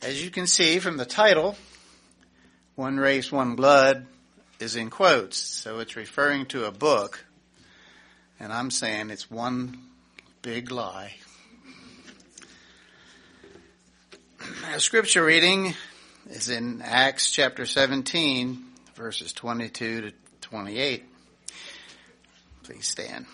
As you can see from the title, One Race, One Blood is in quotes, so it's referring to a book, and I'm saying it's one big lie. Our scripture reading is in Acts chapter 17, verses 22 to 28. Please stand.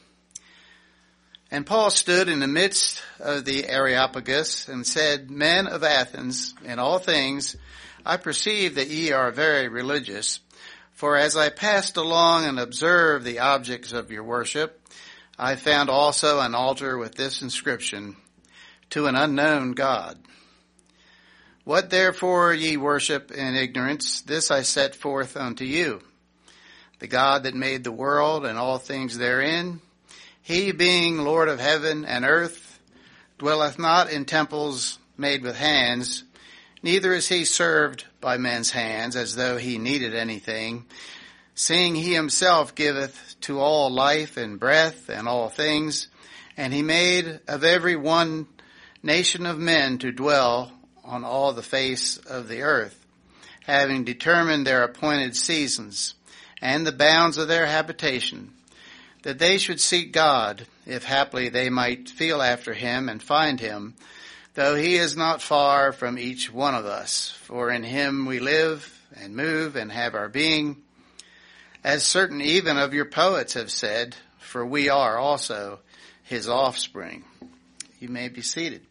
And Paul stood in the midst of the Areopagus and said, Men of Athens, in all things I perceive that ye are very religious. For as I passed along and observed the objects of your worship, I found also an altar with this inscription, To an unknown God. What therefore ye worship in ignorance, this I set forth unto you. The God that made the world and all things therein, he being Lord of heaven and earth, dwelleth not in temples made with hands, neither is he served by men's hands as though he needed anything, seeing he himself giveth to all life and breath and all things, and he made of every one nation of men to dwell on all the face of the earth, having determined their appointed seasons and the bounds of their habitation, that they should seek God, if haply they might feel after him and find him, though he is not far from each one of us. For in him we live and move and have our being, as certain even of your poets have said, for we are also his offspring. You may be seated.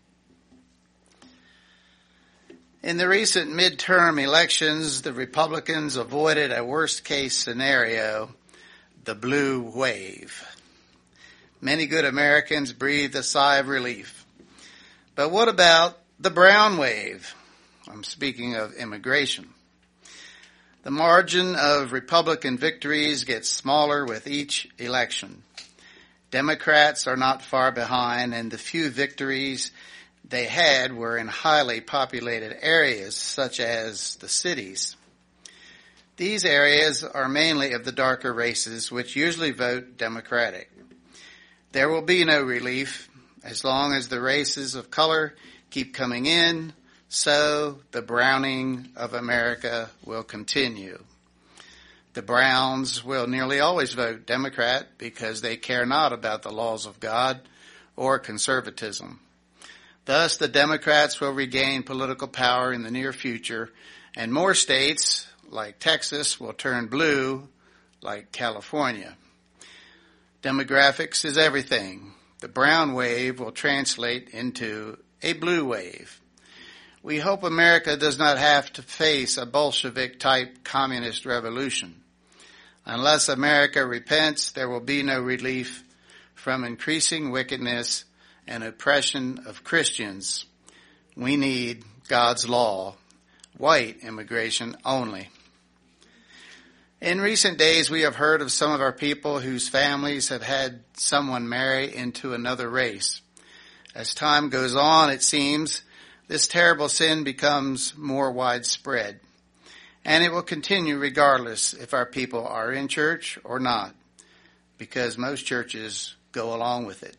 In the recent midterm elections, the Republicans avoided a worst-case scenario, the blue wave. Many good Americans breathed a sigh of relief. But what about the brown wave? I'm speaking of immigration. The margin of Republican victories gets smaller with each election. Democrats are not far behind, and the few victories they had were in highly populated areas, such as the cities. These areas are mainly of the darker races, which usually vote Democratic. There will be no relief as long as the races of color keep coming in, so the browning of America will continue. The Browns will nearly always vote Democrat because they care not about the laws of God or conservatism. Thus, the Democrats will regain political power in the near future, and more states, like Texas, will turn blue, like California. Demographics is everything. The brown wave will translate into a blue wave. We hope America does not have to face a Bolshevik-type communist revolution. Unless America repents, there will be no relief from increasing wickedness and oppression of Christians. We need God's law, white immigration only. In recent days, we have heard of some of our people whose families have had someone marry into another race. As time goes on, it seems, this terrible sin becomes more widespread. And it will continue regardless if our people are in church or not, because most churches go along with it.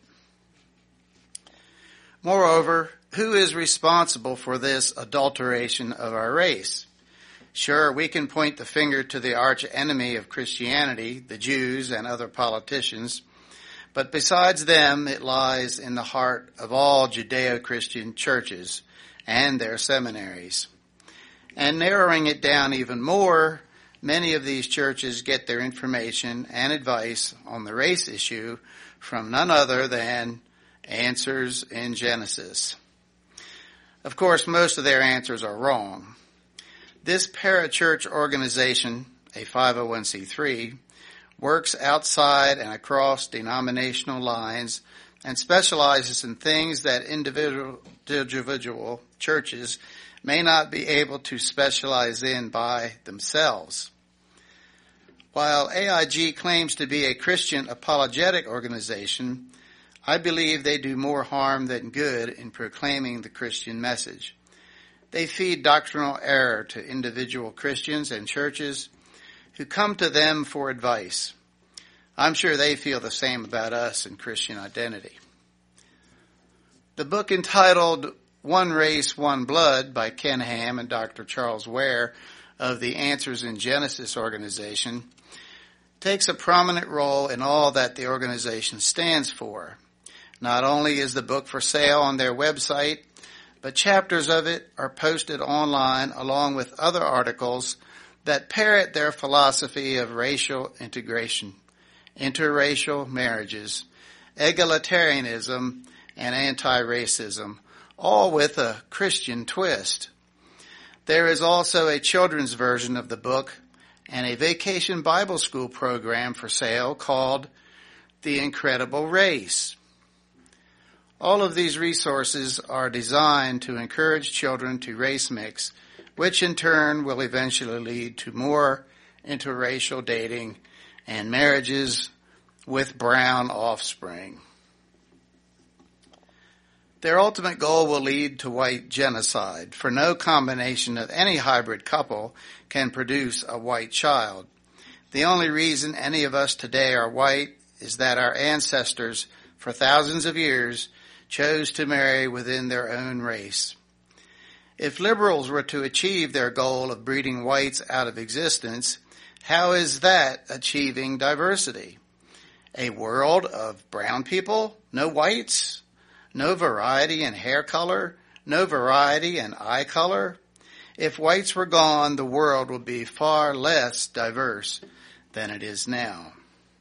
Moreover, who is responsible for this adulteration of our race? Sure, we can point the finger to the arch enemy of Christianity, the Jews and other politicians, but besides them, it lies in the heart of all Judeo-Christian churches and their seminaries. And narrowing it down even more, many of these churches get their information and advice on the race issue from none other than Answers in Genesis. Of course, most of their answers are wrong. This parachurch organization, a 501c3, works outside and across denominational lines and specializes in things that individual churches may not be able to specialize in by themselves. While AIG claims to be a Christian apologetic organization, I believe they do more harm than good in proclaiming the Christian message. They feed doctrinal error to individual Christians and churches who come to them for advice. I'm sure they feel the same about us in Christian identity. The book entitled One Race, One Blood by Ken Ham and Dr. Charles Ware of the Answers in Genesis organization takes a prominent role in all that the organization stands for. Not only is the book for sale on their website, but chapters of it are posted online along with other articles that parrot their philosophy of racial integration, interracial marriages, egalitarianism, and anti-racism, all with a Christian twist. There is also a children's version of the book and a vacation Bible school program for sale called The Incredible Race. All of these resources are designed to encourage children to race mix, which in turn will eventually lead to more interracial dating and marriages with brown offspring. Their ultimate goal will lead to white genocide, for no combination of any hybrid couple can produce a white child. The only reason any of us today are white is that our ancestors, for thousands of years, chose to marry within their own race. If liberals were to achieve their goal of breeding whites out of existence, how is that achieving diversity? A world of brown people, no whites? No variety in hair color, no variety in eye color. If whites were gone, the world would be far less diverse than it is now.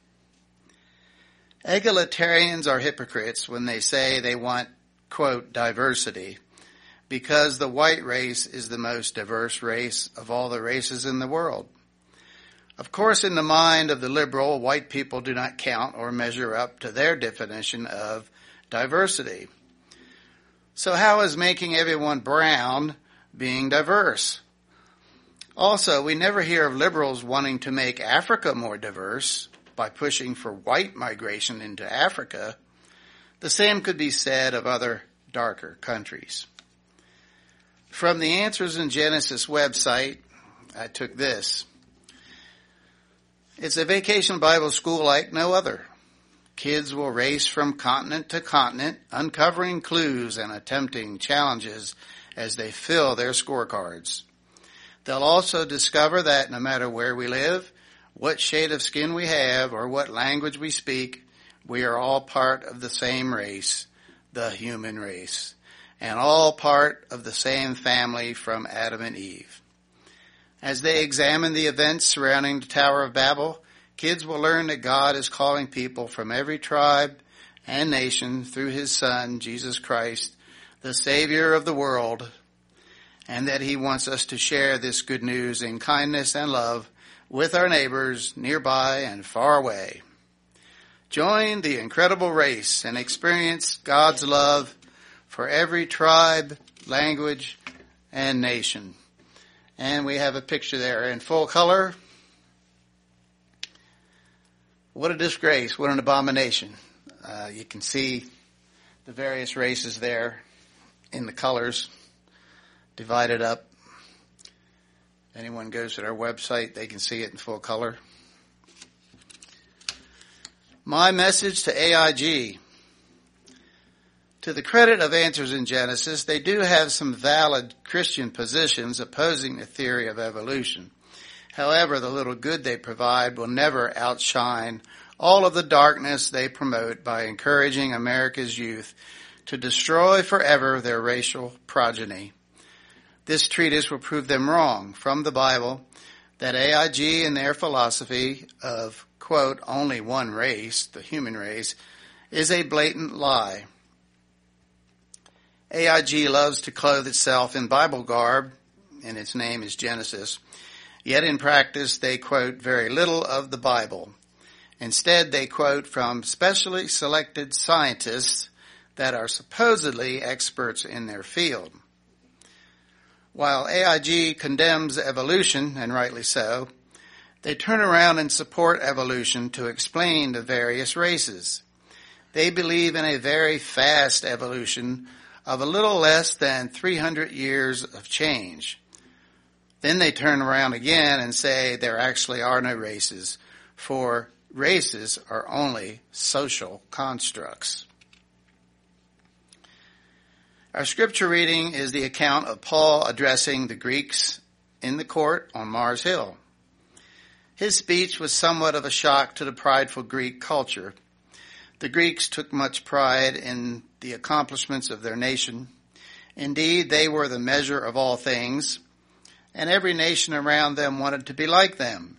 Egalitarians are hypocrites when they say they want, quote, diversity, because the white race is the most diverse race of all the races in the world. Of course, in the mind of the liberal, white people do not count or measure up to their definition of diversity. So how is making everyone brown being diverse? Also, we never hear of liberals wanting to make Africa more diverse by pushing for white migration into Africa. The same could be said of other darker countries. From the Answers in Genesis website, I took this. It's a vacation Bible school like no other. Kids will race from continent to continent, uncovering clues and attempting challenges as they fill their scorecards. They'll also discover that no matter where we live, what shade of skin we have, or what language we speak, we are all part of the same race, the human race, and all part of the same family from Adam and Eve. As they examine the events surrounding the Tower of Babel, kids will learn that God is calling people from every tribe and nation through his Son, Jesus Christ, the Savior of the world, and that he wants us to share this good news in kindness and love with our neighbors nearby and far away. Join the incredible race and experience God's love for every tribe, language, and nation. And we have a picture there in full color. What a disgrace, what an abomination. You can see the various races there in the colors divided up. Anyone goes to our website, they can see it in full color. My message to AIG. To the credit of Answers in Genesis, they do have some valid Christian positions opposing the theory of evolution. However, the little good they provide will never outshine all of the darkness they promote by encouraging America's youth to destroy forever their racial progeny. This treatise will prove them wrong from the Bible that AIG and their philosophy of, quote, only one race, the human race, is a blatant lie. AIG loves to clothe itself in Bible garb, and its name is Genesis. Yet in practice, they quote very little of the Bible. Instead, they quote from specially selected scientists that are supposedly experts in their field. While AIG condemns evolution, and rightly so, they turn around and support evolution to explain the various races. They believe in a very fast evolution of a little less than 300 years of change. Then they turn around again and say there actually are no races, for races are only social constructs. Our scripture reading is the account of Paul addressing the Greeks in the court on Mars Hill. His speech was somewhat of a shock to the prideful Greek culture. The Greeks took much pride in the accomplishments of their nation. Indeed, they were the measure of all things, and every nation around them wanted to be like them.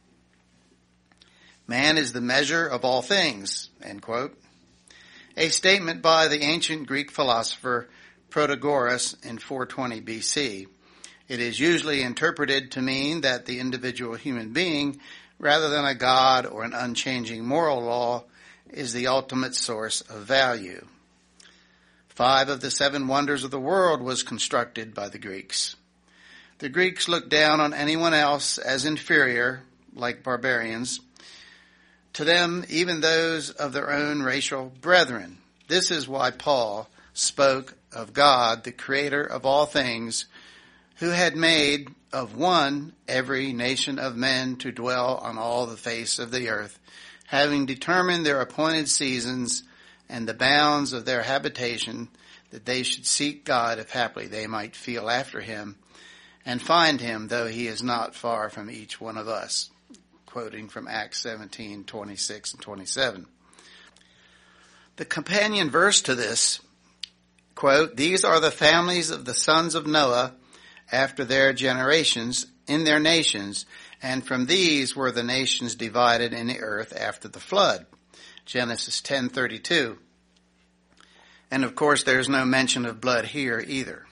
Man is the measure of all things, end quote. A statement by the ancient Greek philosopher Protagoras in 420 BC. It is usually interpreted to mean that the individual human being, rather than a god or an unchanging moral law, is the ultimate source of value. 5 of the 7 wonders of the world was constructed by the Greeks. The Greeks looked down on anyone else as inferior, like barbarians. To them, even those of their own racial brethren. This is why Paul spoke of God, the creator of all things, who had made of one every nation of men to dwell on all the face of the earth, having determined their appointed seasons and the bounds of their habitation, that they should seek God if haply they might feel after him, and find him, though he is not far from each one of us. Quoting from Acts 17:26 and 27. The companion verse to this, quote, "These are the families of the sons of Noah after their generations in their nations, and from these were the nations divided in the earth after the flood." Genesis 10:32. And of course there's no mention of blood here either.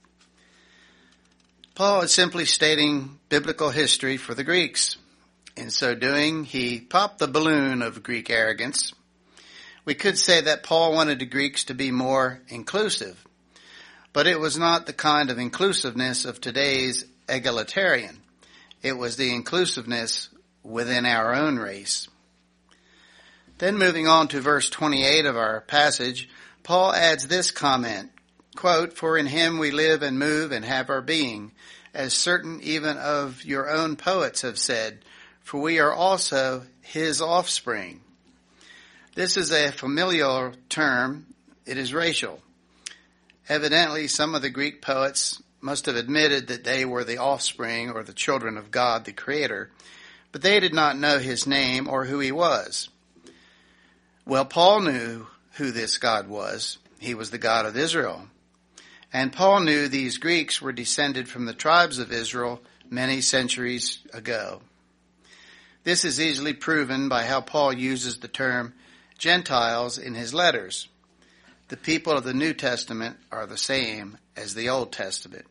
Paul is simply stating biblical history for the Greeks. In so doing, he popped the balloon of Greek arrogance. We could say that Paul wanted the Greeks to be more inclusive, but it was not the kind of inclusiveness of today's egalitarian. It was the inclusiveness within our own race. Then moving on to verse 28 of our passage, Paul adds this comment, quote, "For in him we live and move and have our being, as certain even of your own poets have said, for we are also his offspring." This is a familiar term. It is racial. Evidently, some of the Greek poets must have admitted that they were the offspring or the children of God, the Creator, but they did not know his name or who he was. Well, Paul knew who this God was. He was the God of Israel. And Paul knew these Greeks were descended from the tribes of Israel many centuries ago. This is easily proven by how Paul uses the term Gentiles in his letters. The people of the New Testament are the same as the Old Testament.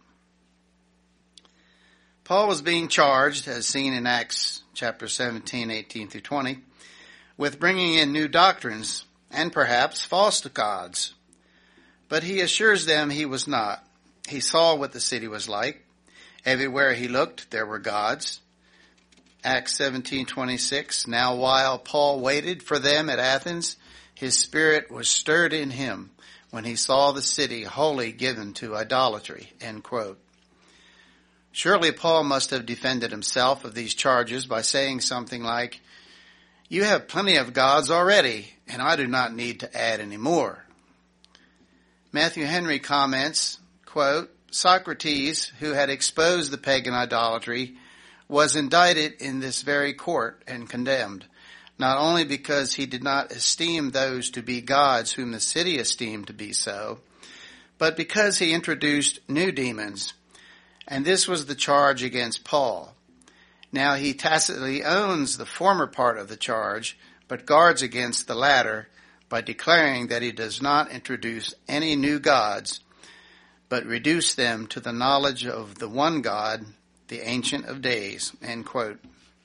Paul was being charged, as seen in Acts chapter 17, 18 through 20, with bringing in new doctrines and perhaps false gods. But he assures them he was not. He saw what the city was like. Everywhere he looked, there were gods. Acts 17:26, "Now while Paul waited for them at Athens, his spirit was stirred in him when he saw the city wholly given to idolatry." End quote. Surely Paul must have defended himself of these charges by saying something like, "You have plenty of gods already, and I do not need to add any more." Matthew Henry comments, quote, "Socrates, who had exposed the pagan idolatry, was indicted in this very court and condemned, not only because he did not esteem those to be gods whom the city esteemed to be so, but because he introduced new demons, and this was the charge against Paul. Now he tacitly owns the former part of the charge, but guards against the latter by declaring that he does not introduce any new gods, but reduce them to the knowledge of the one God, the Ancient of Days." End quote.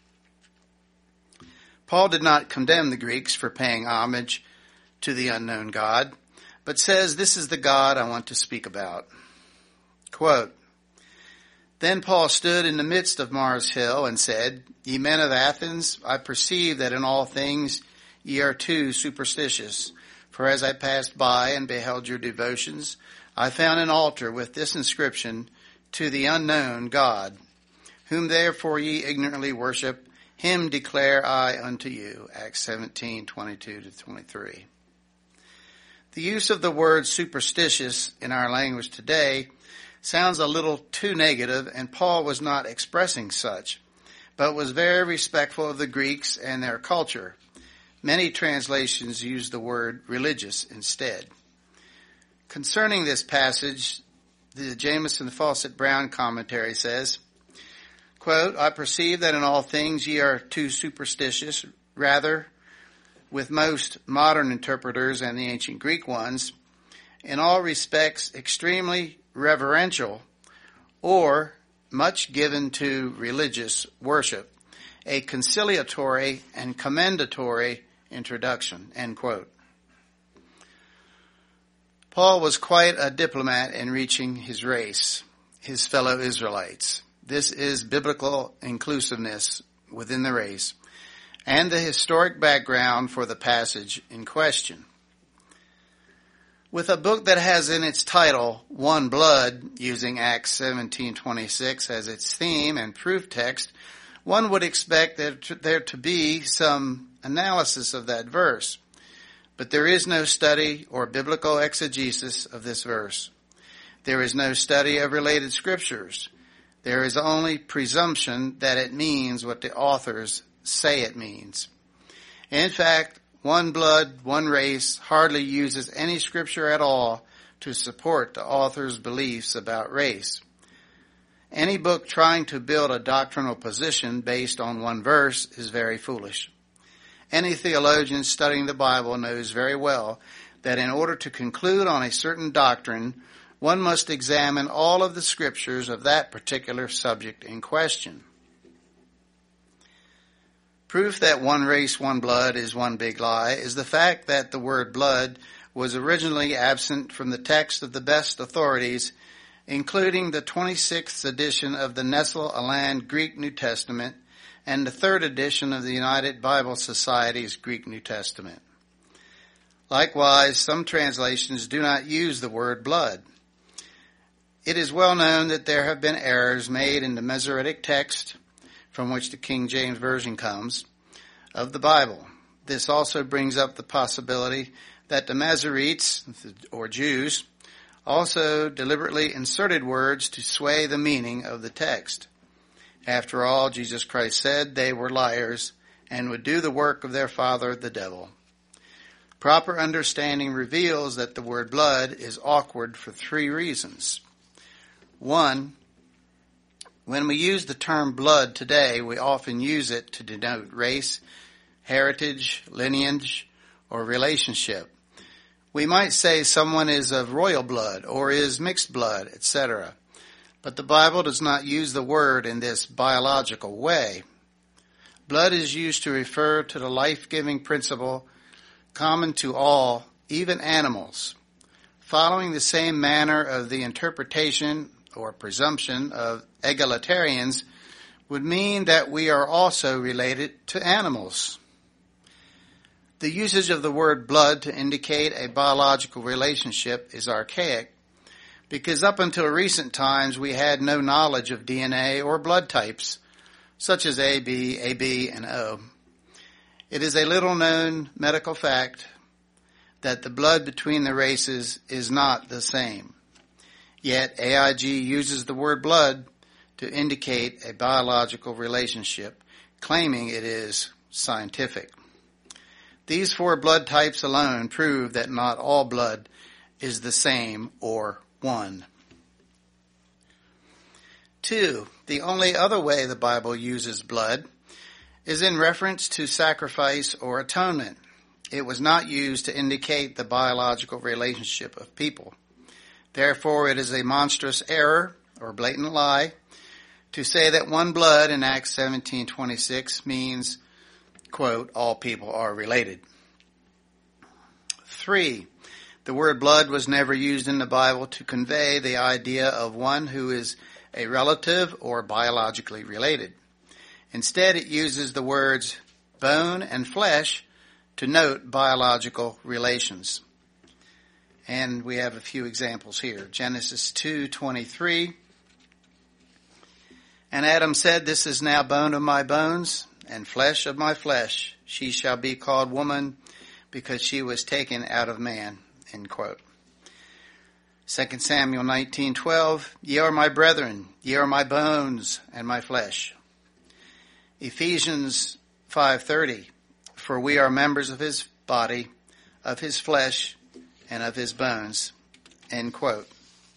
Paul did not condemn the Greeks for paying homage to the unknown God, but says, "This is the God I want to speak about." Quote, "Then Paul stood in the midst of Mars Hill and said, Ye men of Athens, I perceive that in all things ye are too superstitious. For as I passed by and beheld your devotions, I found an altar with this inscription, To the unknown God. Whom therefore ye ignorantly worship, him declare I unto you." Acts 17:22 to 23. The use of the word superstitious in our language today sounds a little too negative, and Paul was not expressing such, but was very respectful of the Greeks and their culture. Many translations use the word religious instead. Concerning this passage, the Jamieson Fawcett Brown commentary says, quote, I perceive that in all things ye are too superstitious, rather, with most modern interpreters and the ancient Greek ones, in all respects extremely reverential, or much given to religious worship, a conciliatory and commendatory introduction, end quote. Paul was quite a diplomat in reaching his race, his fellow Israelites. This is biblical inclusiveness within the race, and the historic background for the passage in question. With a book that has in its title, One Blood, using Acts 17:26 as its theme and proof text, one would expect there to be some analysis of that verse. But there is no study or biblical exegesis of this verse. There is no study of related scriptures. There is only presumption that it means what the authors say it means. In fact, One Blood, One Race hardly uses any scripture at all to support the author's beliefs about race. Any book trying to build a doctrinal position based on one verse is very foolish. Any theologian studying the Bible knows very well that in order to conclude on a certain doctrine, one must examine all of the scriptures of that particular subject in question. Proof that one race, one blood is one big lie is the fact that the word blood was originally absent from the text of the best authorities, including the 26th edition of the Nestle-Aland Greek New Testament and the 3rd edition of the United Bible Society's Greek New Testament. Likewise, some translations do not use the word blood. It is well known that there have been errors made in the Masoretic text, from which the King James Version comes, of the Bible. This also brings up the possibility that the Masoretes, or Jews, also deliberately inserted words to sway the meaning of the text. After all, Jesus Christ said they were liars and would do the work of their father, the devil. Proper understanding reveals that the word blood is awkward for 3 reasons. 1, when we use the term blood today, we often use it to denote race, heritage, lineage, or relationship. We might say someone is of royal blood or is mixed blood, etc. But the Bible does not use the word in this biological way. Blood is used to refer to the life-giving principle common to all, even animals. Following the same manner of the interpretation or presumption of egalitarians would mean that we are also related to animals. The usage of the word blood to indicate a biological relationship is archaic because up until recent times we had no knowledge of DNA or blood types, such as AB, AB, and O. It is a little-known medical fact that the blood between the races is not the same. Yet AIG uses the word blood to indicate a biological relationship, claiming it is scientific. These 4 blood types alone prove that not all blood is the same or one. 2, the only other way the Bible uses blood is in reference to sacrifice or atonement. It was not used to indicate the biological relationship of people. Therefore, it is a monstrous error or blatant lie to say that one blood in Acts 17:26 means, quote, all people are related. 3, the word blood was never used in the Bible to convey the idea of one who is a relative or biologically related. Instead, it uses the words bone and flesh to note biological relations. And we have a few examples here. Genesis 2:23. And Adam said, this is now bone of my bones and flesh of my flesh. She shall be called woman because she was taken out of man. End quote. 2 Samuel 19:12, ye are my brethren, ye are my bones and my flesh. Ephesians 5:30, for we are members of his body, of his flesh, and of his bones. End quote.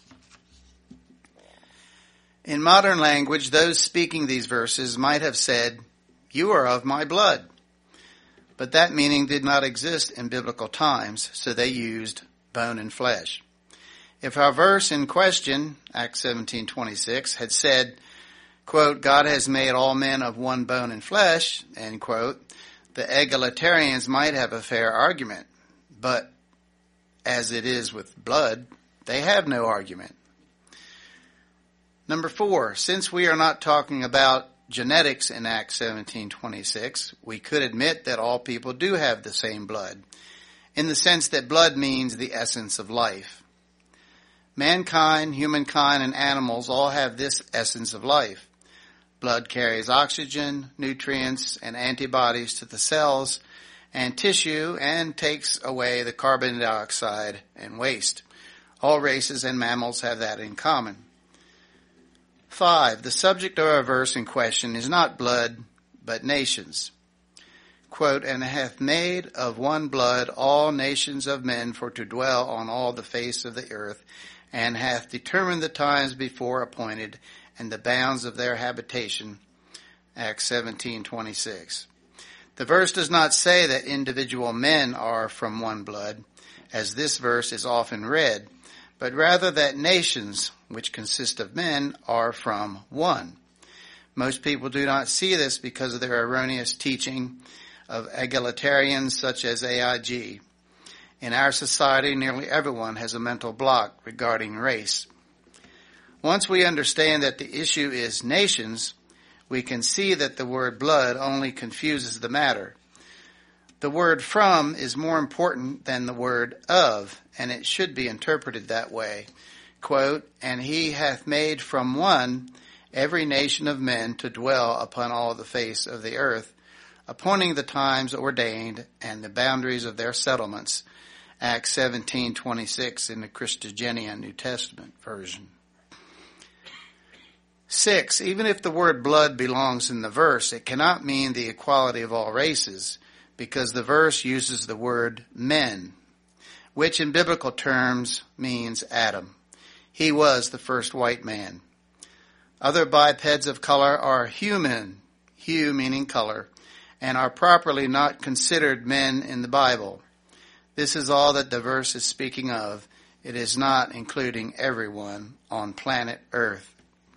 In modern language, those speaking these verses might have said, you are of my blood. But that meaning did not exist in biblical times, so they used bone and flesh. If our verse in question, Acts 17:26, had said, quote, God has made all men of one bone and flesh, end quote, the egalitarians might have a fair argument. But as it is with blood, they have no argument. Number 4, since we are not talking about genetics in Acts 17:26, we could admit that all people do have the same blood, in the sense that blood means the essence of life. Mankind, humankind, and animals all have this essence of life. Blood carries oxygen, nutrients, and antibodies to the cells and tissue and takes away the carbon dioxide and waste. All races and mammals have that in common. 5. The subject of our verse in question is not blood, but nations. Quote, and hath made of one blood all nations of men for to dwell on all the face of the earth, and hath determined the times before appointed and the bounds of their habitation. Acts 17:26. The verse does not say that individual men are from one blood, as this verse is often read, but rather that nations, which consist of men, are from one. Most people do not see this because of their erroneous teaching of egalitarians such as AIG. In our society, nearly everyone has a mental block regarding race. Once we understand that the issue is nations, we can see that the word blood only confuses the matter. The word from is more important than the word of, and it should be interpreted that way. Quote, and he hath made from one every nation of men to dwell upon all the face of the earth, appointing the times ordained and the boundaries of their settlements. Acts 17:26 in the Christogenea New Testament version. 6. Even if the word blood belongs in the verse, it cannot mean the equality of all races, because the verse uses the word men, which in biblical terms means Adam. He was the first white man. Other bipeds of color are human, hue meaning color, and are properly not considered men in the Bible. This is all that the verse is speaking of. It is not including everyone on planet Earth.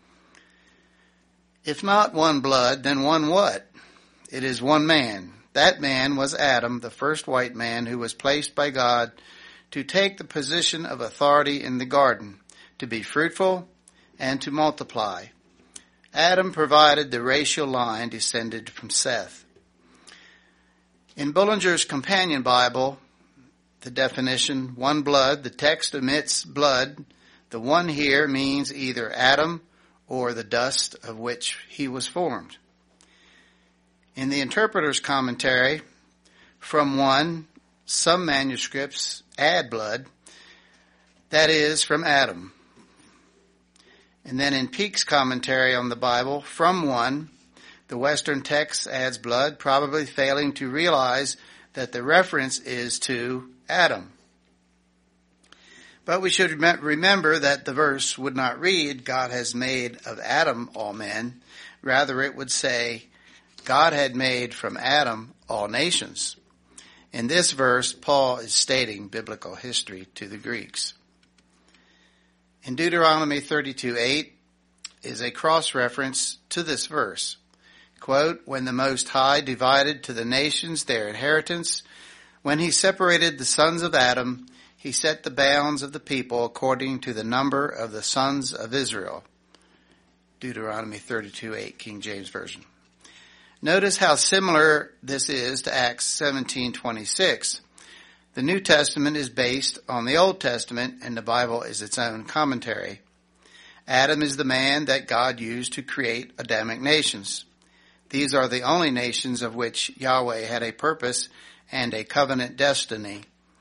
If not one blood, then one what? It is one man. That man was Adam, the first white man who was placed by God to take the position of authority in the garden, to be fruitful and to multiply. Adam provided the racial line descended from Seth. In Bullinger's Companion Bible, the definition, one blood, the text omits blood. The one here means either Adam or the dust of which he was formed. In the Interpreter's Commentary, from one, some manuscripts add blood, that is, from Adam. And then in Peake's Commentary on the Bible, from one, the Western text adds blood, probably failing to realize that the reference is to Adam. But we should remember that the verse would not read, God has made of Adam all men. Rather, it would say, God had made from Adam all nations. In this verse, Paul is stating biblical history to the Greeks. In Deuteronomy 32:8 is a cross-reference to this verse. Quote, when the Most High divided to the nations their inheritance, when he separated the sons of Adam, he set the bounds of the people according to the number of the sons of Israel. Deuteronomy 32:8, King James Version. Notice how similar this is to Acts 17:26. The New Testament is based on the Old Testament, and the Bible is its own commentary. Adam is the man that God used to create Adamic nations. These are the only nations of which Yahweh had a purpose and a covenant destiny.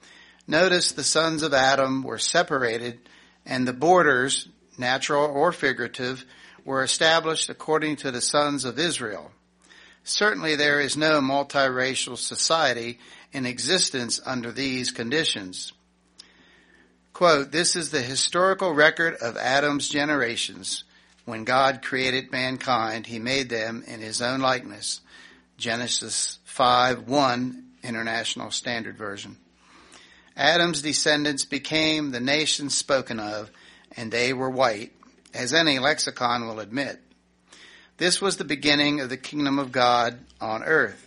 Notice the sons of Adam were separated, and the borders, natural or figurative, were established according to the sons of Israel. Certainly there is no multiracial society in existence under these conditions. Quote, "This is the historical record of Adam's generations. When God created mankind, he made them in his own likeness." Genesis 5:1, International Standard Version. Adam's descendants became the nation spoken of, and they were white, as any lexicon will admit. This was the beginning of the kingdom of God on earth.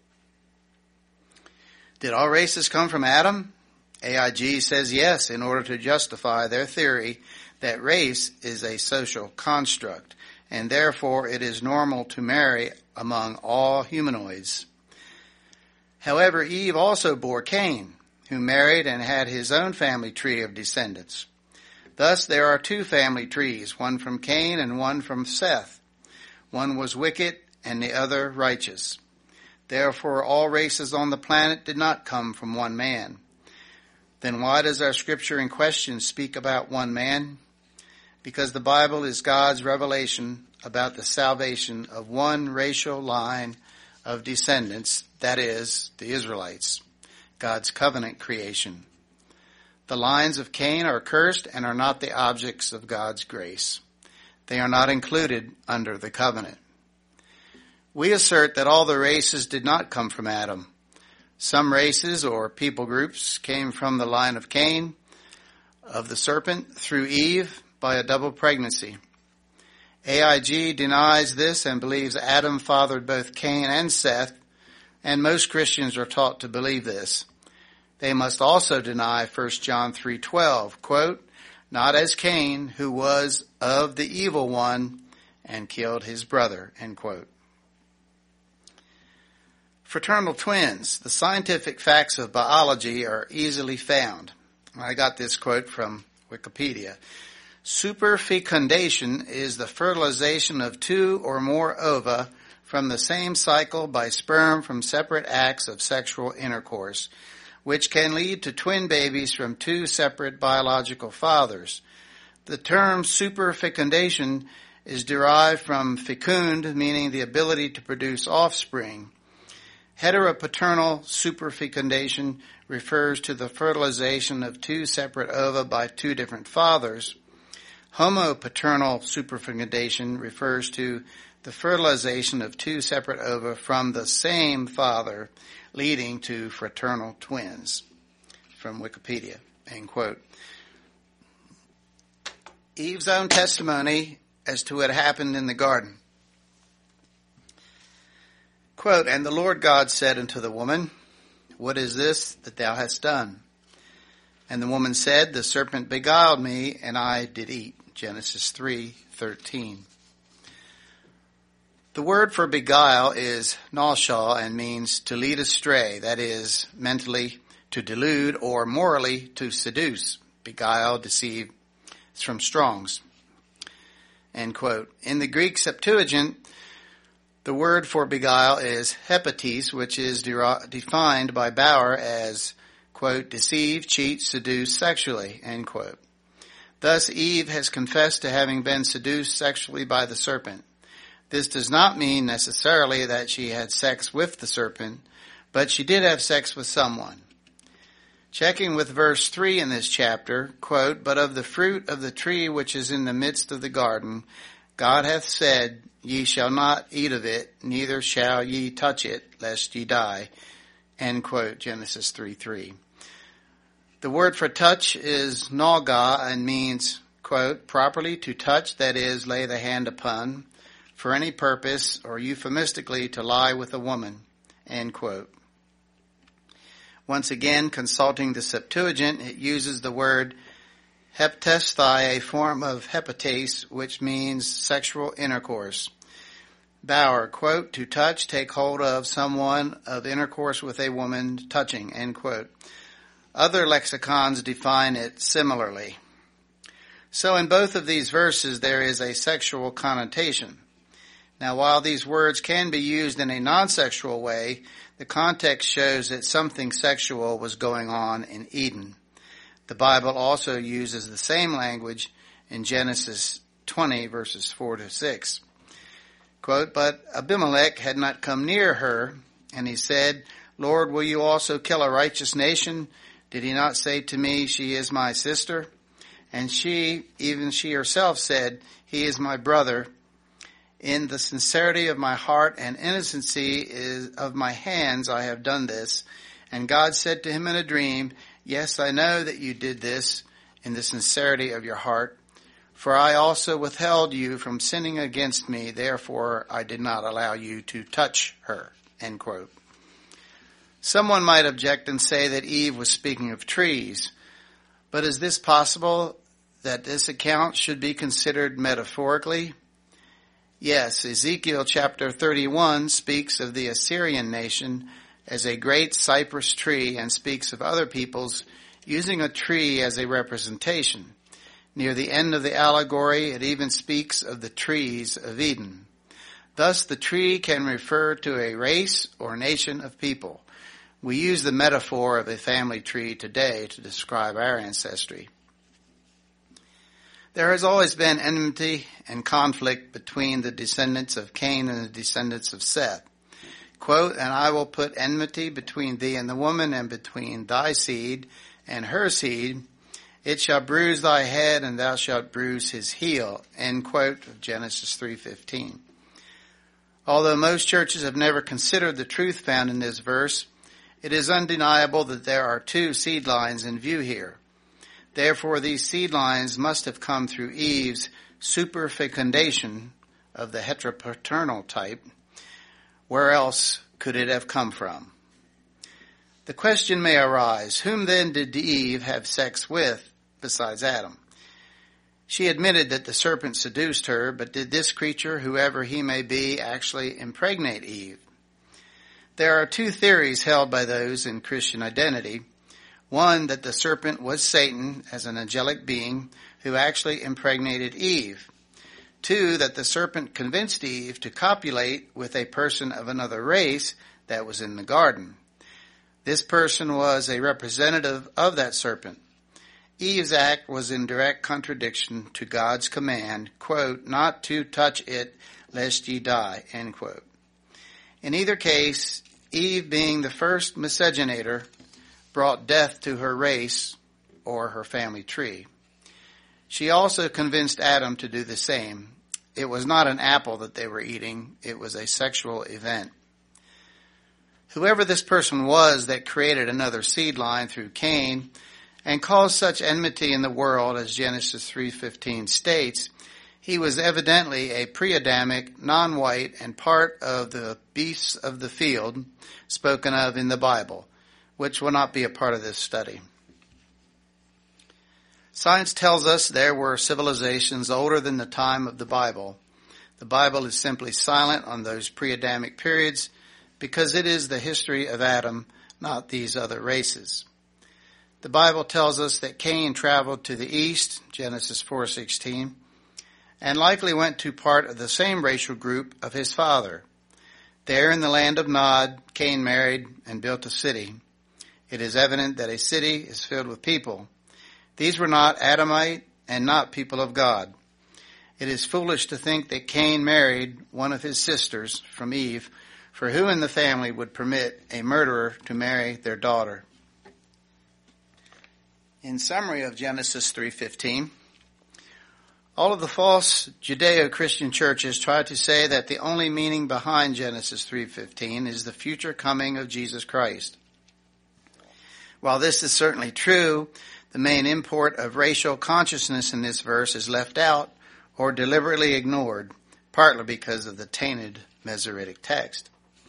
Did all races come from Adam? AIG says yes, in order to justify their theory that race is a social construct, and therefore it is normal to marry among all humanoids. However, Eve also bore Cain, who married and had his own family tree of descendants. Thus there are two family trees, one from Cain and one from Seth. One was wicked and the other righteous. Therefore all races on the planet did not come from one man. Then why does our scripture in question speak about one man? Because the Bible is God's revelation about the salvation of one racial line of descendants, that is, the Israelites, God's covenant creation. The lines of Cain are cursed and are not the objects of God's grace. They are not included under the covenant. We assert that all the races did not come from Adam. Some races or people groups came from the line of Cain, of the serpent, through Eve by a double pregnancy. AIG denies this and believes Adam fathered both Cain and Seth, and most Christians are taught to believe this. They must also deny 1 John 3:12, quote, "Not as Cain, who was of the evil one and killed his brother," end quote. Fraternal twins. The scientific facts of biology are easily found. I got this quote from Wikipedia. Superfecundation is the fertilization of two or more ova from the same cycle by sperm from separate acts of sexual intercourse, which can lead to twin babies from two separate biological fathers. The term superfecundation is derived from fecund, meaning the ability to produce offspring. Heteropaternal superfecundation refers to the fertilization of two separate ova by two different fathers. Homopaternal superfecundation refers to the fertilization of two separate ova from the same father, leading to fraternal twins. From Wikipedia, end quote. Eve's own testimony as to what happened in the garden. Quote, "And the Lord God said unto the woman, What is this that thou hast done? And the woman said, The serpent beguiled me, and I did eat." Genesis 3:13. The word for beguile is nashal and means to lead astray, that is, mentally to delude or morally to seduce. Beguile, deceive. It's from Strong's. End quote. In the Greek Septuagint, the word for beguile is hepatis, which is defined by Bauer as, quote, deceive, cheat, seduce sexually, end quote. Thus, Eve has confessed to having been seduced sexually by the serpent. This does not mean necessarily that she had sex with the serpent, but she did have sex with someone. Checking with verse 3 in this chapter, quote, "But of the fruit of the tree which is in the midst of the garden, God hath said, Ye shall not eat of it, neither shall ye touch it, lest ye die." End quote, Genesis 3:3. The word for touch is naga and means, quote, properly to touch, that is, lay the hand upon, for any purpose, or euphemistically to lie with a woman, end quote. Once again, consulting the Septuagint, it uses the word heptesthai, a form of hepates, which means sexual intercourse. Bauer, quote, to touch, take hold of someone, of intercourse with a woman, touching, end quote. Other lexicons define it similarly. So in both of these verses, there is a sexual connotation. Now, while these words can be used in a non-sexual way, the context shows that something sexual was going on in Eden. The Bible also uses the same language in Genesis 20, verses 4 to 6. Quote, "But Abimelech had not come near her, and he said, 'Lord, will you also kill a righteous nation? Did he not say to me, she is my sister?' And she, even she herself said, 'He is my brother. In the sincerity of my heart and innocency of my hands I have done this.' And God said to him in a dream, 'Yes, I know that you did this in the sincerity of your heart. For I also withheld you from sinning against me, therefore I did not allow you to touch her.'" End quote. Someone might object and say that Eve was speaking of trees. But is this possible, that this account should be considered metaphorically? Yes, Ezekiel chapter 31 speaks of the Assyrian nation as a great cypress tree and speaks of other peoples using a tree as a representation. Near the end of the allegory, it even speaks of the trees of Eden. Thus, the tree can refer to a race or nation of people. We use the metaphor of a family tree today to describe our ancestry. There has always been enmity and conflict between the descendants of Cain and the descendants of Seth. Quote, "And I will put enmity between thee and the woman, and between thy seed and her seed. It shall bruise thy head, and thou shalt bruise his heel." End quote of Genesis 3:15. Although most churches have never considered the truth found in this verse, it is undeniable that there are two seed lines in view here. Therefore, these seed lines must have come through Eve's superfecundation of the heteropaternal type. Where else could it have come from? The question may arise, whom then did Eve have sex with besides Adam? She admitted that the serpent seduced her, but did this creature, whoever he may be, actually impregnate Eve? There are two theories held by those in Christian identity. One, that the serpent was Satan as an angelic being who actually impregnated Eve. Two, that the serpent convinced Eve to copulate with a person of another race that was in the garden. This person was a representative of that serpent. Eve's act was in direct contradiction to God's command, quote, "not to touch it, lest ye die," end quote. In either case, Eve, being the first miscegenator, brought death to her race or her family tree. She also convinced Adam to do the same. It was not an apple that they were eating, it was a sexual event. Whoever this person was that created another seed line through Cain and caused such enmity in the world as Genesis 3:15 states, he was evidently a pre-Adamic, non-white, and part of the beasts of the field spoken of in the Bible, which will not be a part of this study. Science tells us there were civilizations older than the time of the Bible. The Bible is simply silent on those pre-Adamic periods because it is the history of Adam, not these other races. The Bible tells us that Cain traveled to the east, Genesis 4:16, and likely went to part of the same racial group of his father. There in the land of Nod, Cain married and built a city. It is evident that a city is filled with people. These were not Adamite and not people of God. It is foolish to think that Cain married one of his sisters from Eve, for who in the family would permit a murderer to marry their daughter? In summary of Genesis 3:15, all of the false Judeo-Christian churches try to say that the only meaning behind Genesis 3:15 is the future coming of Jesus Christ. While this is certainly true, the main import of racial consciousness in this verse is left out or deliberately ignored, partly because of the tainted Masoretic text.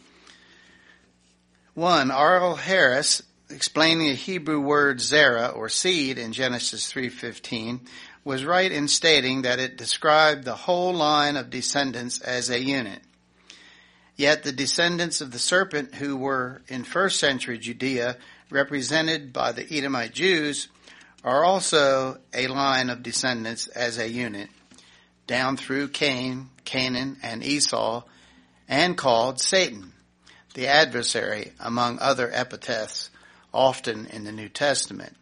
1. R.L. Harris, explaining the Hebrew word zera, or seed, in Genesis 3:15, was right in stating that it described the whole line of descendants as a unit. Yet the descendants of the serpent who were in first century Judea, represented by the Edomite Jews, are also a line of descendants as a unit. down through Cain, Canaan, and Esau, and called Satan, the adversary, among other epithets, often in the New Testament.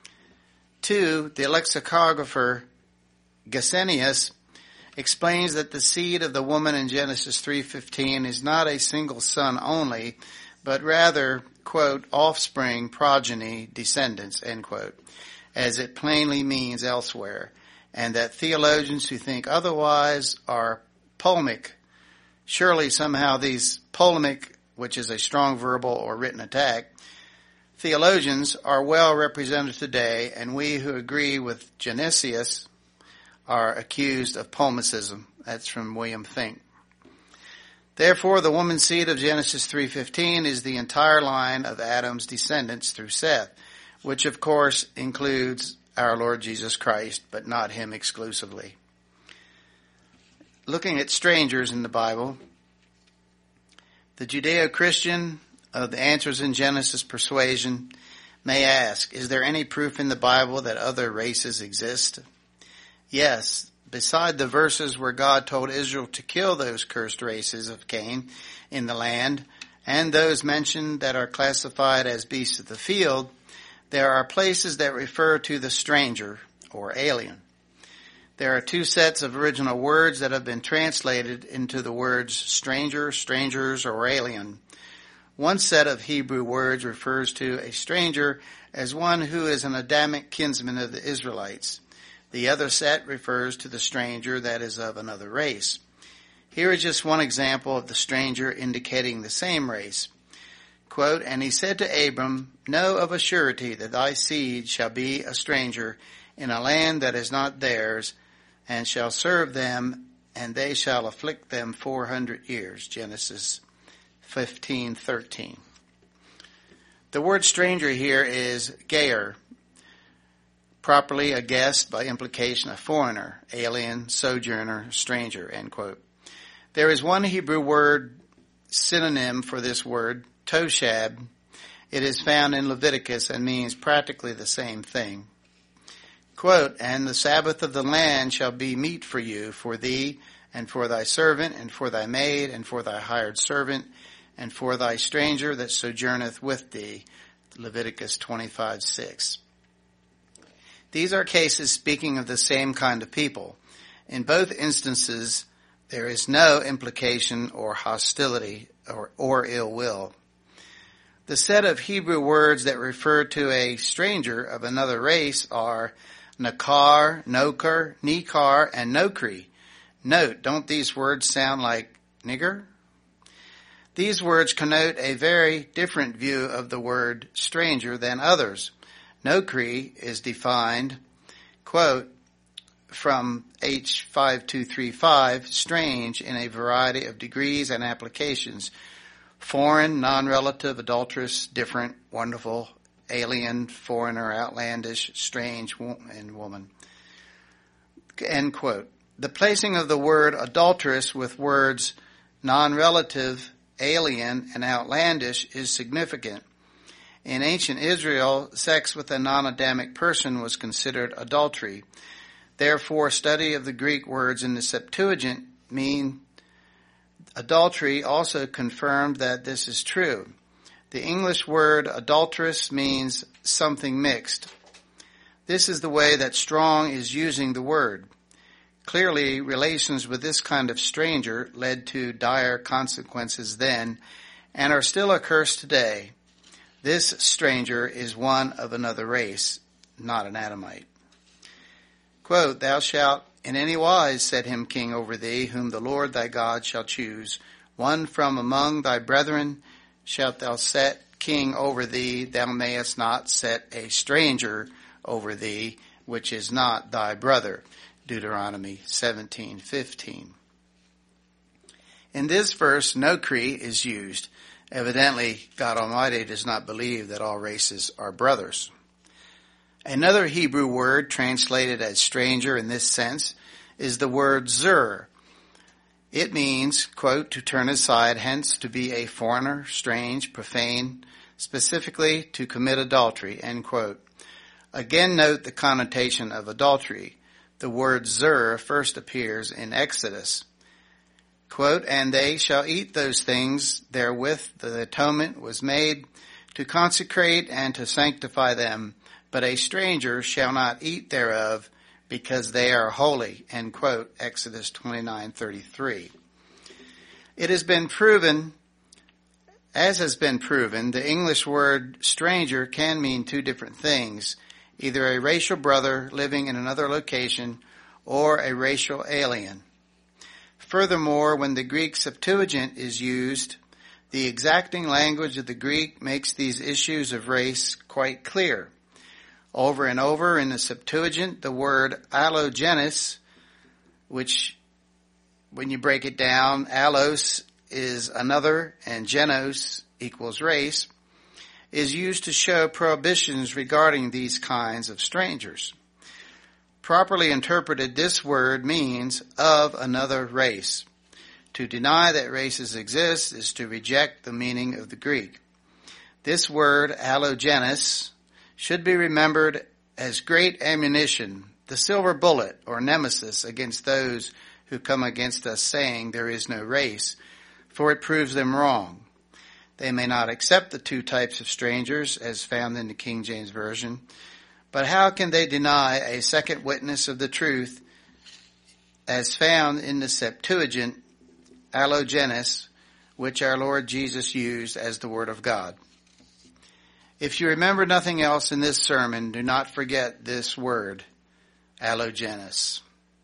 2. The lexicographer Gesenius explains that the seed of the woman in Genesis 3:15 is not a single son only, but rather, quote, offspring, progeny, descendants, end quote, as it plainly means elsewhere, and that theologians who think otherwise are polemic. Surely somehow these polemic, which is a strong verbal or written attack, theologians are well represented today, and we who agree with Genesius are accused of polemicism. That's from William Fink. Therefore, the woman's seed of Genesis 3:15 is the entire line of Adam's descendants through Seth, which of course includes our Lord Jesus Christ, but not him exclusively. Looking at strangers in the Bible, the Judeo-Christian of the Answers in Genesis persuasion may ask, is there any proof in the Bible that other races exist? Yes, beside the verses where God told Israel to kill those cursed races of Cain in the land, and those mentioned that are classified as beasts of the field, there are places that refer to the stranger or alien. There are two sets of original words that have been translated into the words stranger, strangers, or alien. One set of Hebrew words refers to a stranger as one who is an Adamic kinsman of the Israelites. The other set refers to the stranger that is of another race. Here is just one example of the stranger indicating the same race. Quote, and he said to Abram, know of a surety that thy seed shall be a stranger in a land that is not theirs, and shall serve them, and they shall afflict them 400 years. Genesis 15:13. The word stranger here is geir, properly a guest, by implication a foreigner, alien, sojourner, stranger, end quote. There is one Hebrew word synonym for this word, toshab. It is found in Leviticus and means practically the same thing. Quote, and the Sabbath of the land shall be meat for you, for thee, and for thy servant, and for thy maid, and for thy hired servant, and for thy stranger that sojourneth with thee. Leviticus 25:6. These are cases speaking of the same kind of people. In both instances, there is no implication or hostility or ill will. The set of Hebrew words that refer to a stranger of another race are nakar, noker, nikar, and nokri. Note, don't these words sound like nigger? These words connote a very different view of the word stranger than others. Nokri is defined, quote, from H5235, strange in a variety of degrees and applications. Foreign, non-relative, adulterous, different, wonderful, alien, foreigner, outlandish, strange, and woman. End quote. The placing of the word adulterous with words non-relative, alien, and outlandish is significant. In ancient Israel, sex with a non-Adamic person was considered adultery. Therefore, study of the Greek words in the Septuagint mean adultery also confirmed that this is true. The English word adulterous means something mixed. This is the way that Strong is using the word. Clearly, relations with this kind of stranger led to dire consequences then and are still a curse today. This stranger is one of another race, not an Adamite. Quote, thou shalt in any wise set him king over thee, whom the Lord thy God shall choose. One from among thy brethren shalt thou set king over thee. Thou mayest not set a stranger over thee, which is not thy brother. Deuteronomy 17:15. In this verse, nokri is used. Evidently, God Almighty does not believe that all races are brothers. Another Hebrew word translated as stranger in this sense is the word zur. It means, quote, to turn aside, hence to be a foreigner, strange, profane, specifically to commit adultery, end quote. Again note the connotation of adultery. the word zer first appears in Exodus. Quote, "And they shall eat those things therewith the atonement was made to consecrate and to sanctify them, but a stranger shall not eat thereof, because they are holy." End quote, Exodus 29:33. It has been proven, as has been proven, the English word stranger can mean two different things, either a racial brother living in another location or a racial alien. Furthermore, when the Greek Septuagint is used, the exacting language of the Greek makes these issues of race quite clear. Over and over in the Septuagint, the word allogenes, which when you break it down, allos is another and genos equals race, is used to show prohibitions regarding these kinds of strangers. Properly interpreted, this word means of another race. To deny that races exist is to reject the meaning of the Greek. This word, allogenes, should be remembered as great ammunition, the silver bullet or nemesis against those who come against us saying there is no race, for it proves them wrong. They may not accept the two types of strangers as found in the King James Version, but how can they deny a second witness of the truth as found in the Septuagint, allogenes, which our Lord Jesus used as the Word of God? If you remember nothing else in this sermon, do not forget this word, allogenes.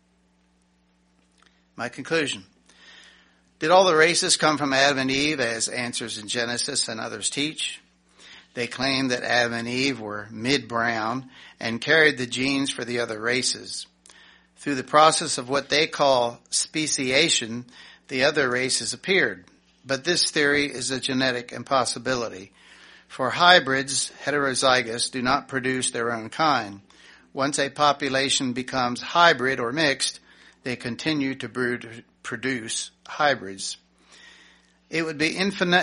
My conclusion. Did all the races come from Adam and Eve, as Answers in Genesis and others teach? They claim that Adam and Eve were mid-brown and carried the genes for the other races. Through the process of what they call speciation, the other races appeared. But this theory is a genetic impossibility. For hybrids, heterozygous, do not produce their own kind. Once a population becomes hybrid or mixed, they continue to produce hybrids. It would be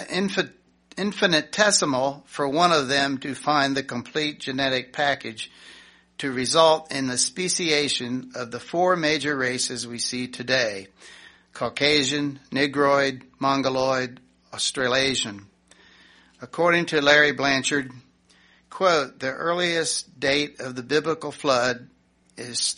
infinitesimal for one of them to find the complete genetic package to result in the speciation of the four major races we see today: Caucasian, Negroid, Mongoloid, Australasian. According to Larry Blanchard, quote, "The earliest date of the biblical flood is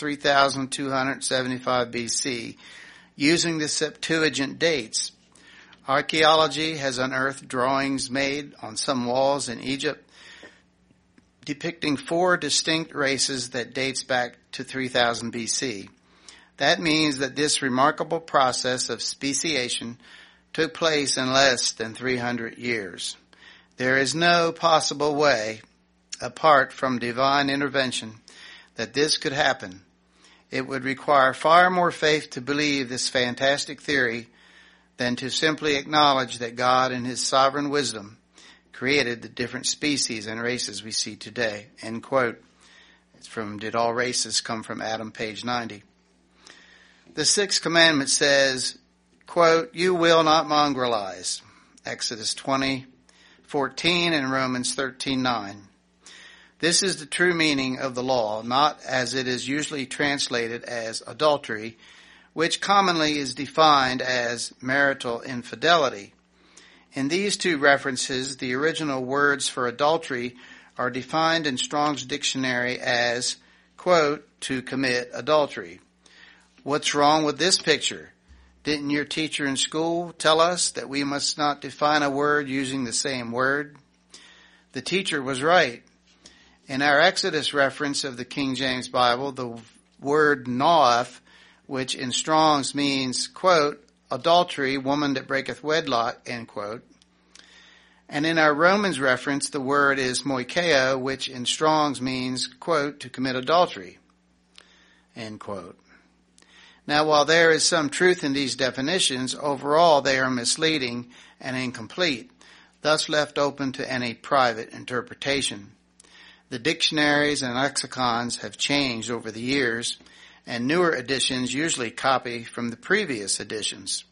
3275 BC, using the Septuagint dates. Archaeology has unearthed drawings made on some walls in Egypt depicting four distinct races that dates back to 3000 BC. That means that this remarkable process of speciation took place in less than 300 years. There is no possible way, apart from divine intervention, that this could happen. It would require far more faith to believe this fantastic theory than to simply acknowledge that God in His sovereign wisdom created the different species and races we see today." End quote. It's from Did All Races Come from Adam, page 90. The sixth commandment says, quote, "You will not mongrelize." Exodus 20:14 and Romans 13:9. This is the true meaning of the law, not as it is usually translated as adultery, which commonly is defined as marital infidelity. In these two references, the original words for adultery are defined in Strong's Dictionary as, quote, "to commit adultery." What's wrong with this picture? Didn't your teacher in school tell us that we must not define a word using the same word? The teacher was right. In our Exodus reference of the King James Bible, the word noath, which in Strong's means, quote, "adultery, woman that breaketh wedlock," end quote. And in our Romans reference, the word is moikeo, which in Strong's means, quote, "to commit adultery," end quote. Now, while there is some truth in these definitions, overall they are misleading and incomplete, thus left open to any private interpretation. The dictionaries and lexicons have changed over the years, and newer editions usually copy from the previous editions.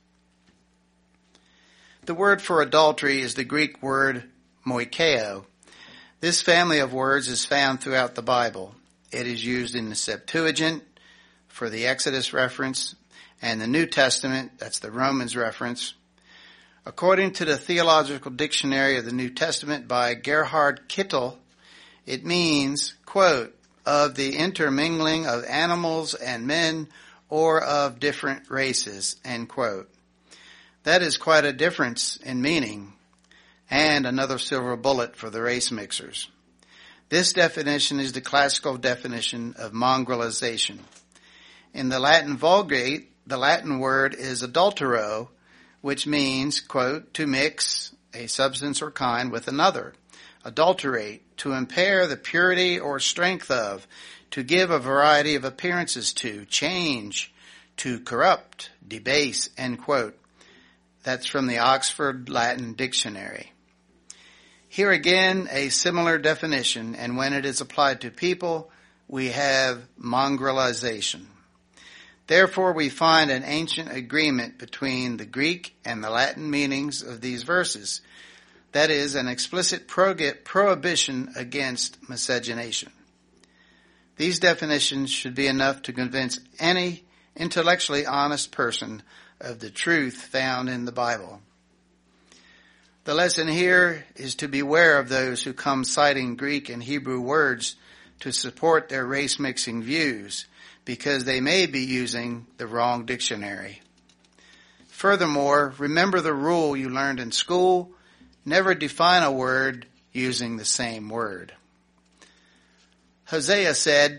The word for adultery is the Greek word moikeo. This family of words is found throughout the Bible. It is used in the Septuagint for the Exodus reference, and the New Testament, that's the Romans reference. According to the Theological Dictionary of the New Testament by Gerhard Kittel, it means, quote, of the intermingling of animals and men or of different races, end quote. That is quite a difference in meaning, and another silver bullet for the race mixers. This definition is the classical definition of mongrelization. In the Latin Vulgate, the Latin word is adultero, which means, quote, to mix a substance or kind with another, adulterate, to impair the purity or strength of, to give a variety of appearances to, change, to corrupt, debase, end quote. That's from the Oxford Latin Dictionary. Here again, a similar definition, and when it is applied to people, we have mongrelization. Therefore, we find an ancient agreement between the Greek and the Latin meanings of these verses. That is, an explicit prohibition against miscegenation. These definitions should be enough to convince any intellectually honest person of the truth found in the Bible. The lesson here is to beware of those who come citing Greek and Hebrew words to support their race-mixing views, because they may be using the wrong dictionary. Furthermore, remember the rule you learned in school: never define a word using the same word. Hosea said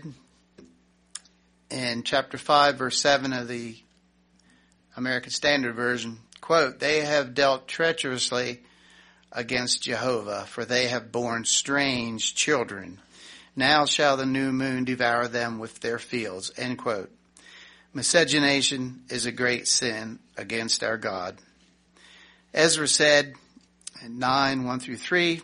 in chapter 5, verse 7 of the American Standard Version, quote, they have dealt treacherously against Jehovah, for they have borne strange children. Now shall the new moon devour them with their fields, end quote. Miscegenation is a great sin against our God. Ezra said in 9:1-3,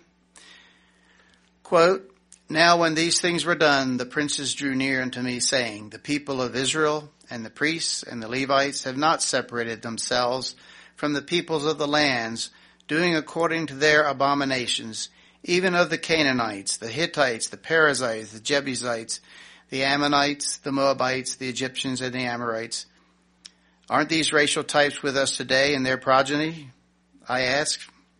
quote, now when these things were done, the princes drew near unto me, saying, the people of Israel and the priests and the Levites have not separated themselves from the peoples of the lands, doing according to their abominations, even of the Canaanites, the Hittites, the Perizzites, the Jebusites, the Ammonites, the Moabites, the Egyptians, and the Amorites. Aren't these racial types with us today and their progeny? I ask.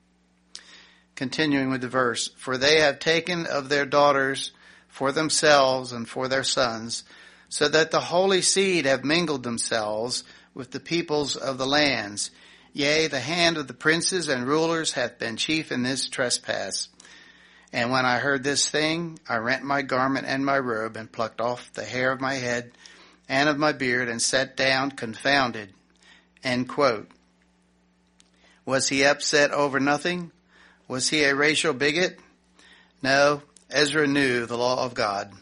Continuing with the verse, for they have taken of their daughters for themselves and for their sons, so that the holy seed have mingled themselves with the peoples of the lands. Yea, the hand of the princes and rulers hath been chief in this trespass. And when I heard this thing, I rent my garment and my robe, and plucked off the hair of my head and of my beard, and sat down confounded. End quote. Was he upset over nothing? Was he a racial bigot? No, Ezra knew the law of God.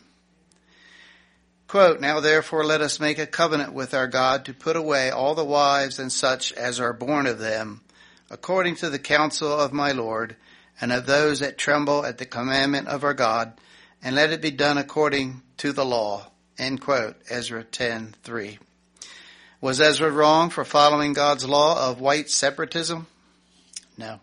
Quote, now therefore let us make a covenant with our God to put away all the wives and such as are born of them, according to the counsel of my Lord, and of those that tremble at the commandment of our God, and let it be done according to the law. End quote. Ezra 10:3. Was Ezra wrong for following God's law of white separatism? No.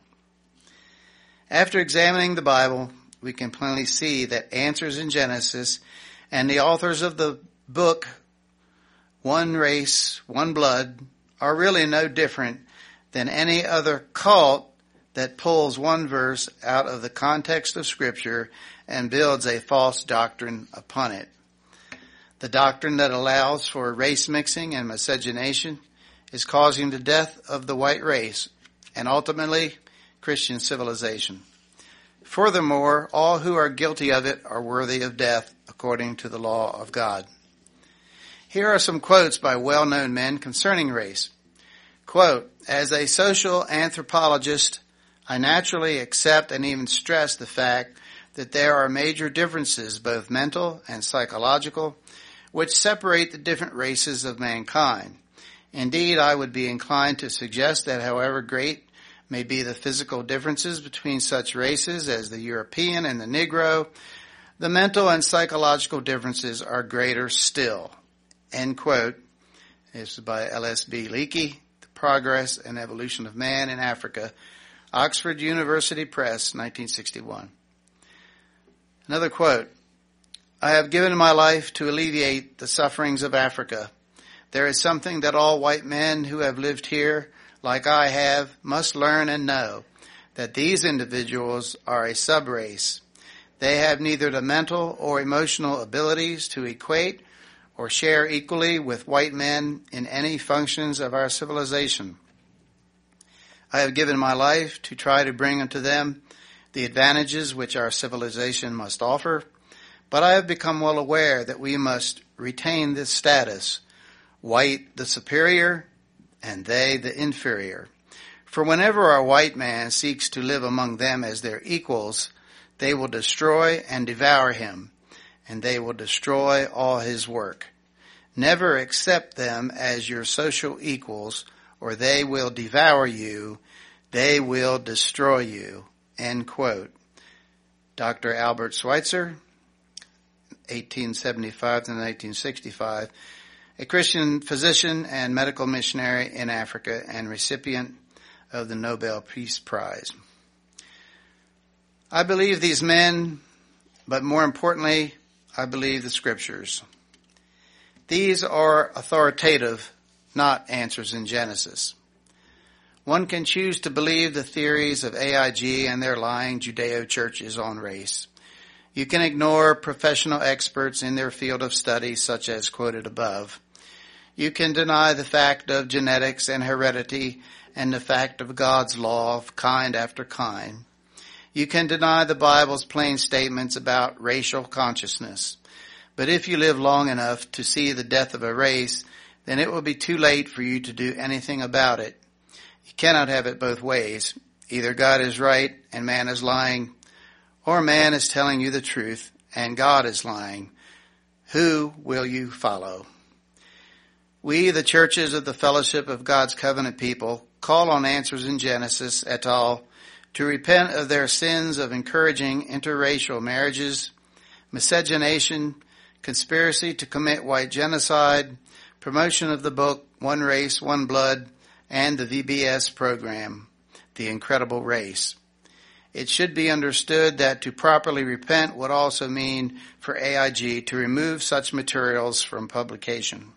After examining the Bible, we can plainly see that answers in Genesis and the authors of the book, One Race, One Blood, are really no different than any other cult that pulls one verse out of the context of Scripture and builds a false doctrine upon it. The doctrine that allows for race mixing and miscegenation is causing the death of the white race and ultimately Christian civilization. Furthermore, all who are guilty of it are worthy of death according to the law of God. Here are some quotes by well-known men concerning race. Quote, as a social anthropologist, I naturally accept and even stress the fact that there are major differences, both mental and psychological, which separate the different races of mankind. Indeed, I would be inclined to suggest that however great may be the physical differences between such races as the European and the Negro, the mental and psychological differences are greater still. End quote. This is by L.S.B. Leakey, The Progress and Evolution of Man in Africa, Oxford University Press, 1961. Another quote. I have given my life to alleviate the sufferings of Africa. There is something that all white men who have lived here, like I have, must learn and know, that these individuals are a subrace. They have neither the mental or emotional abilities to equate or share equally with white men in any functions of our civilization. I have given my life to try to bring unto them the advantages which our civilization must offer, but I have become well aware that we must retain this status, white the superior and they the inferior. For whenever our white man seeks to live among them as their equals, they will destroy and devour him, and they will destroy all his work. Never accept them as your social equals, or they will devour you, they will destroy you. End quote. Dr. Albert Schweitzer, 1875 to 1965, a Christian physician and medical missionary in Africa and recipient of the Nobel Peace Prize. I believe these men, but more importantly, I believe the scriptures. These are authoritative, not answers in Genesis. One can choose to believe the theories of AIG and their lying Judeo-churches on race. You can ignore professional experts in their field of study, such as quoted above. You can deny the fact of genetics and heredity and the fact of God's law of kind after kind. You can deny the Bible's plain statements about racial consciousness. But if you live long enough to see the death of a race, then it will be too late for you to do anything about it. You cannot have it both ways. Either God is right and man is lying, or man is telling you the truth and God is lying. Who will you follow? We, the churches of the Fellowship of God's Covenant People, call on Answers in Genesis et al. To repent of their sins of encouraging interracial marriages, miscegenation, conspiracy to commit white genocide, promotion of the book One Race, One Blood, and the VBS program, The Incredible Race. It should be understood that to properly repent would also mean for AIG to remove such materials from publication.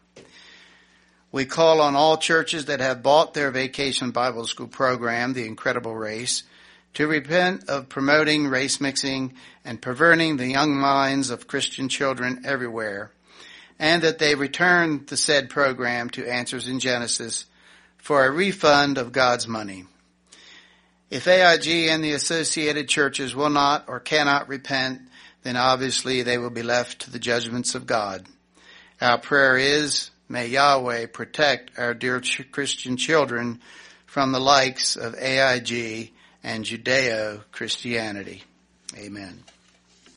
We call on all churches that have bought their Vacation Bible School program, The Incredible Race, to repent of promoting race mixing and perverting the young minds of Christian children everywhere, and that they return the said program to Answers in Genesis for a refund of God's money. If AIG and the associated churches will not or cannot repent, then obviously they will be left to the judgments of God. Our prayer is, may Yahweh protect our dear Christian children from the likes of AIG and Judeo-Christianity. Amen.